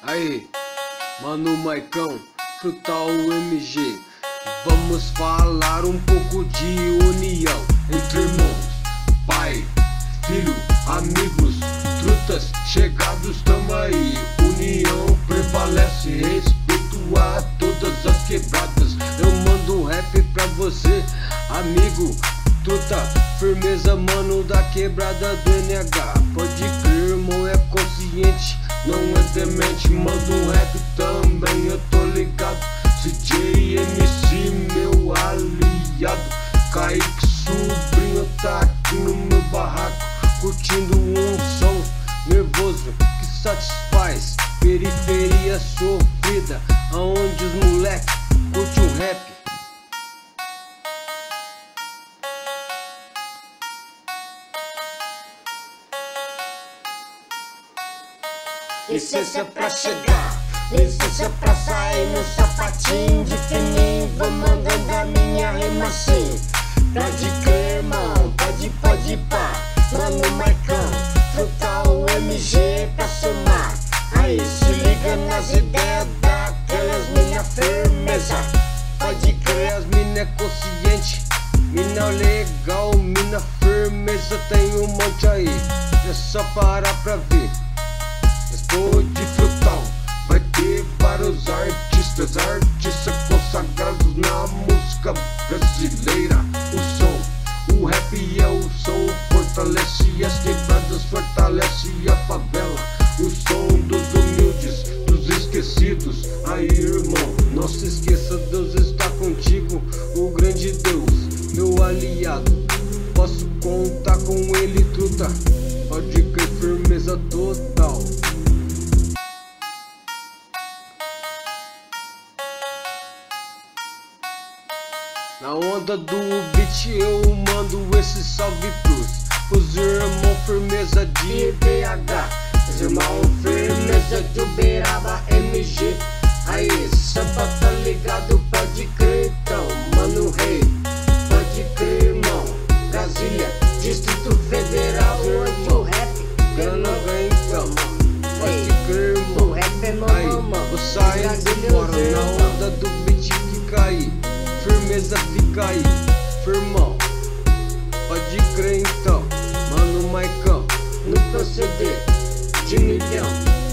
Aí, mano Maicão, Frutal MG. Vamos falar um pouco de união entre irmãos, pai, filho, amigos, trutas, chegados, tamo aí. União prevalece, respeito a todas as quebradas. Eu mando rap pra você, amigo, truta, firmeza, mano da quebrada do NH. Pode crer, irmão, é consciente, não é demente. Manda um rap também, eu tô ligado. CJ MC, meu aliado, Kaique sobrinho tá aqui no meu barraco, curtindo um som nervoso que satisfaz periferia sofrida, aonde os moleque curte um rap. Licença pra chegar, licença pra sair no sapatinho de fininho. Vou mandando a minha rima assim. Pode crer, irmão, pode pá. Mano Maicão, Frutal MG pra somar. Aí se liga nas ideias daquelas mina firmeza. Pode crer, as mina é consciente, mina legal, mina firmeza. Tem um monte aí, é só parar pra ver. Explode Frutal, vai ter vários artistas consagrados na música brasileira. O rap é o som, fortalece as quebradas, fortalece a favela. O som dos humildes, dos esquecidos. Aí, irmão, não se esqueça, Deus está contigo, o grande Deus, meu aliado. Posso contar com ele, truta, pode crer, firmeza total. Na onda do beat eu mando esse salve pros irmão firmeza de BH, os irmão firmeza de Uberaba MG. Aí, samba tá ligado, pode crer então, mano rei, pode crer, irmão. Brasília, Distrito Federal, Onde o rap grana vem então, pode crer, irmão. O rap é Aí, mamão, vou saindo embora na onda do beat que cair. Firmeza fica aí, firmão, pode crer então, mano Maicão, no proceder de milhão.